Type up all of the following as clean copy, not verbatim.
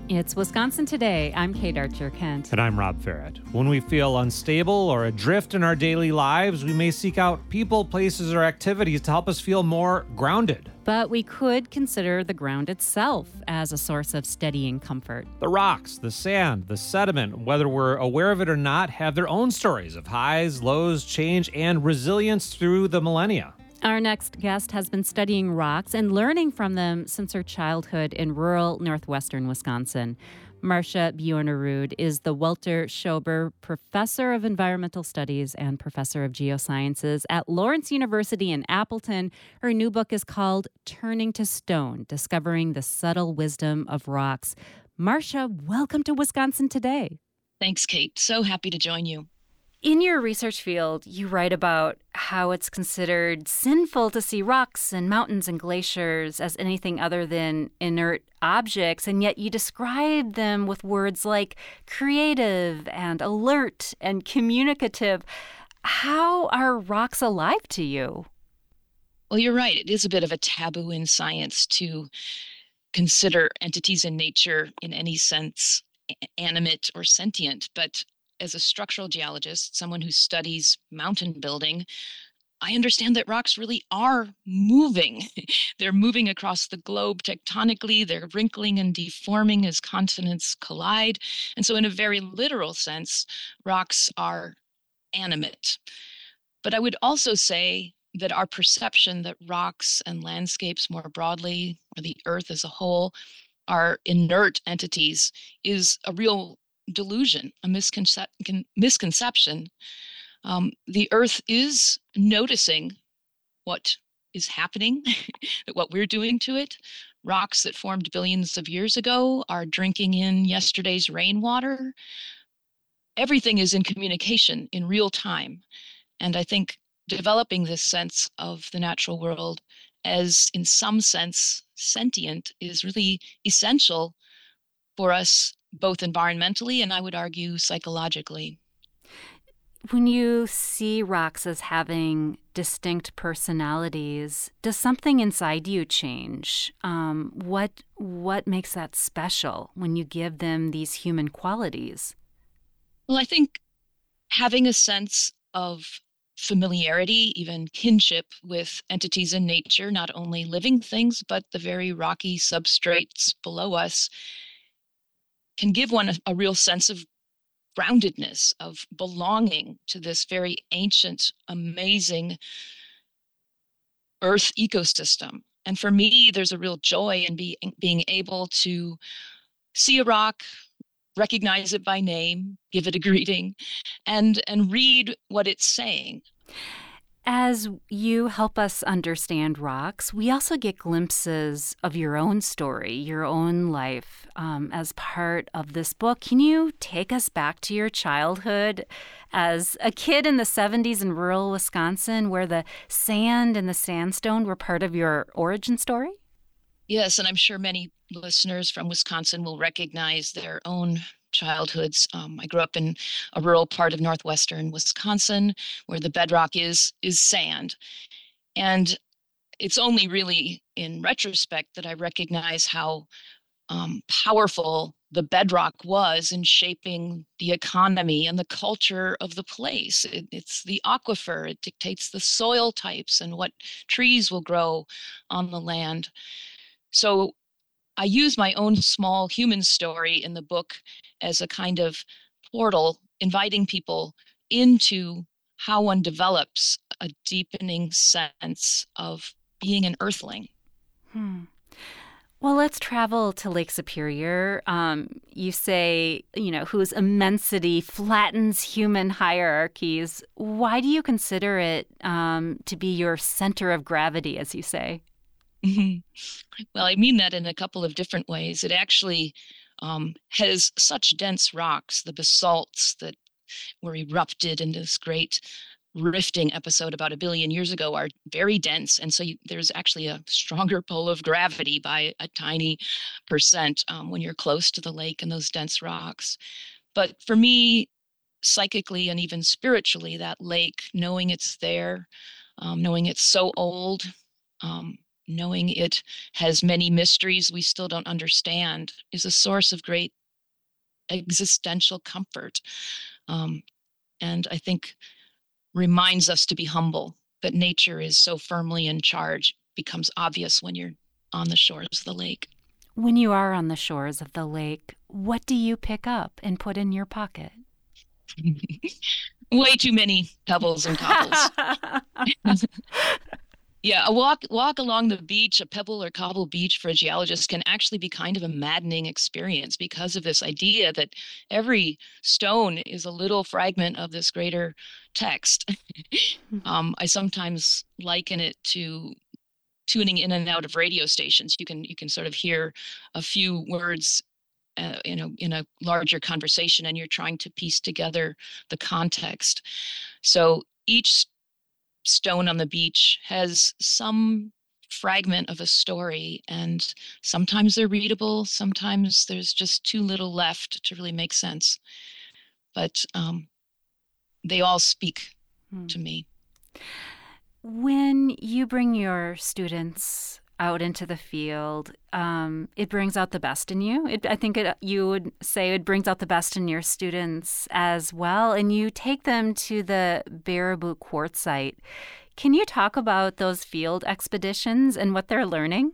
It's Wisconsin Today. I'm Kate Archer Kent. And I'm Rob Farrett. When we feel unstable or adrift in our daily lives, we may seek out people, places, or activities to help us feel more grounded. But we could consider the ground itself as a source of steadying comfort. The rocks, the sand, the sediment, whether we're aware of it or not, have their own stories of highs, lows, change, and resilience through the millennia. Our next guest has been studying rocks and learning from them since her childhood in rural northwestern Wisconsin. Marcia Bjornerud is the Walter Schober Professor of Environmental Studies and Professor of Geosciences at Lawrence University in Appleton. Her new book is called Turning to Stone, Discovering the Subtle Wisdom of Rocks. Marcia, welcome to Wisconsin Today. Thanks, Kate. So happy to join you. In your research field, you write about how it's considered sinful to see rocks and mountains and glaciers as anything other than inert objects, and yet you describe them with words like creative and alert and communicative. How are rocks alive to you? Well, you're right. It is a bit of a taboo in science to consider entities in nature in any sense animate or sentient, but as a structural geologist, someone who studies mountain building, I understand that rocks really are moving. They're moving across the globe tectonically. They're wrinkling and deforming as continents collide. And so in a very literal sense, rocks are animate. But I would also say that our perception that rocks and landscapes more broadly, or the earth as a whole, are inert entities is a real delusion, a misconception. The earth is noticing what is happening, what we're doing to it. Rocks that formed billions of years ago are drinking in yesterday's rainwater. Everything is in communication in real time. And I think developing this sense of the natural world as, in some sense, sentient is really essential for us, both environmentally and I would argue psychologically. When you see rocks as having distinct personalities, does something inside you change? What makes that special when you give them these human qualities? Well, I think having a sense of familiarity, even kinship with entities in nature, not only living things, but the very rocky substrates below us, can give one a real sense of groundedness, of belonging to this very ancient, amazing Earth ecosystem. And for me, there's a real joy in being able to see a rock, recognize it by name, give it a greeting, and read what it's saying. As you help us understand rocks, we also get glimpses of your own story, your own life as part of this book. Can you take us back to your childhood as a kid in the 70s in rural Wisconsin, where the sand and the sandstone were part of your origin story? Yes, and I'm sure many listeners from Wisconsin will recognize their own childhoods. I grew up in a rural part of northwestern Wisconsin where the bedrock is sand. And it's only really in retrospect that I recognize how powerful the bedrock was in shaping the economy and the culture of the place. It's the aquifer. It dictates the soil types and what trees will grow on the land. So I use my own small human story in the book as a kind of portal, inviting people into how one develops a deepening sense of being an earthling. Well, let's travel to Lake Superior. You say, whose immensity flattens human hierarchies. Why do you consider it to be your center of gravity, as you say? Well, I mean that in a couple of different ways. It actually has such dense rocks. The basalts that were erupted in this great rifting episode about 1 billion years ago are very dense. And so there's actually a stronger pull of gravity by a tiny percent when you're close to the lake and those dense rocks. But for me, psychically and even spiritually, that lake, knowing it's there, knowing it's so old, knowing it has many mysteries we still don't understand, is a source of great existential comfort. And I think reminds us to be humble, that nature is so firmly in charge, becomes obvious when you're on the shores of the lake. When you are on the shores of the lake, what do you pick up and put in your pocket? Way too many pebbles and cobbles. Yeah, a walk along the beach, a pebble or cobble beach for a geologist can actually be kind of a maddening experience because of this idea that every stone is a little fragment of this greater text. I sometimes liken it to tuning in and out of radio stations. You can sort of hear a few words in a larger conversation, and you're trying to piece together the context. So each stone on the beach has some fragment of a story, and sometimes they're readable, sometimes there's just too little left to really make sense. But they all speak to me. When you bring your students out into the field, it brings out the best in you. You would say it brings out the best in your students as well. And you take them to the Baraboo Quartzsite. Can you talk about those field expeditions and what they're learning?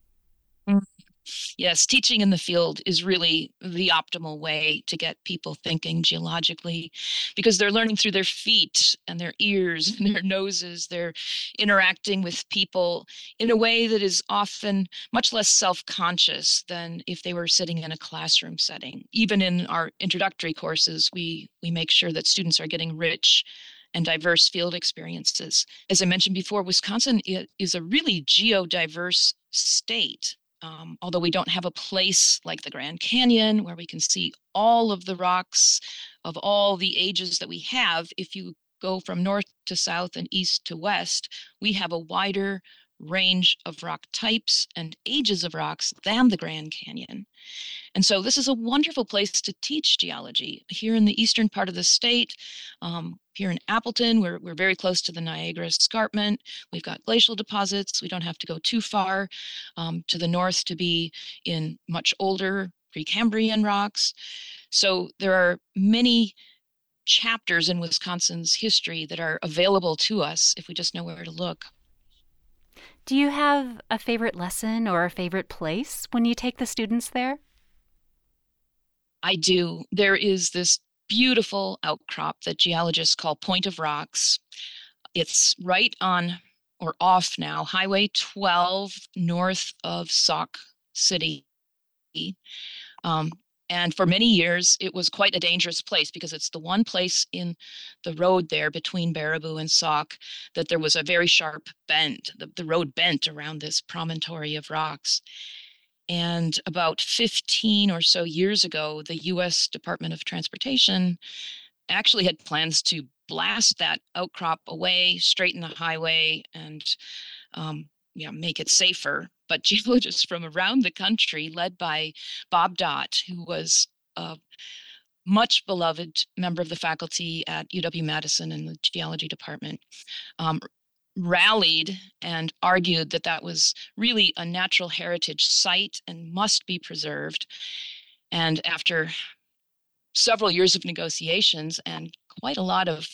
Yes, teaching in the field is really the optimal way to get people thinking geologically, because they're learning through their feet and their ears and their noses. They're interacting with people in a way that is often much less self-conscious than if they were sitting in a classroom setting. Even in our introductory courses, we make sure that students are getting rich and diverse field experiences. As I mentioned before, Wisconsin is a really geodiverse state. Although we don't have a place like the Grand Canyon where we can see all of the rocks of all the ages that we have, if you go from north to south and east to west, we have a wider range of rock types and ages of rocks than the Grand Canyon. And so this is a wonderful place to teach geology. Here in the eastern part of the state, here in Appleton, we're very close to the Niagara Escarpment. We've got glacial deposits. We don't have to go too far to the north to be in much older Precambrian rocks. So there are many chapters in Wisconsin's history that are available to us if we just know where to look. Do you have a favorite lesson or a favorite place when you take the students there? I do. There is this beautiful outcrop that geologists call Point of Rocks. It's right on or off now Highway 12 north of Sauk City. And for many years, it was quite a dangerous place because it's the one place in the road there between Baraboo and Sauk that there was a very sharp bend. The road bent around this promontory of rocks. And about 15 or so years ago, the U.S. Department of Transportation actually had plans to blast that outcrop away, straighten the highway, and make it safer. But geologists from around the country, led by Bob Dott, who was a much beloved member of the faculty at UW-Madison in the geology department, rallied and argued that that was really a natural heritage site and must be preserved. And after several years of negotiations and quite a lot of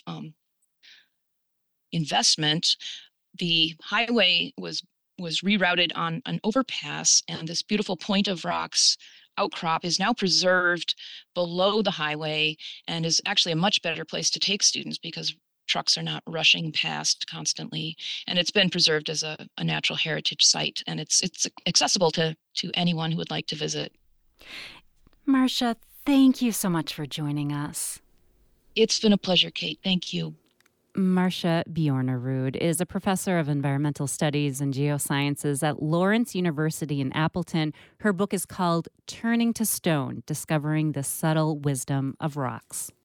investment, the highway was rerouted on an overpass, and this beautiful Point of Rocks outcrop is now preserved below the highway and is actually a much better place to take students because trucks are not rushing past constantly. And it's been preserved as a natural heritage site, and it's accessible to anyone who would like to visit. Marcia, thank you so much for joining us. It's been a pleasure, Kate. Thank you. Marcia Bjornerud is a professor of environmental studies and geosciences at Lawrence University in Appleton. Her book is called Turning to Stone: Discovering the Subtle Wisdom of Rocks.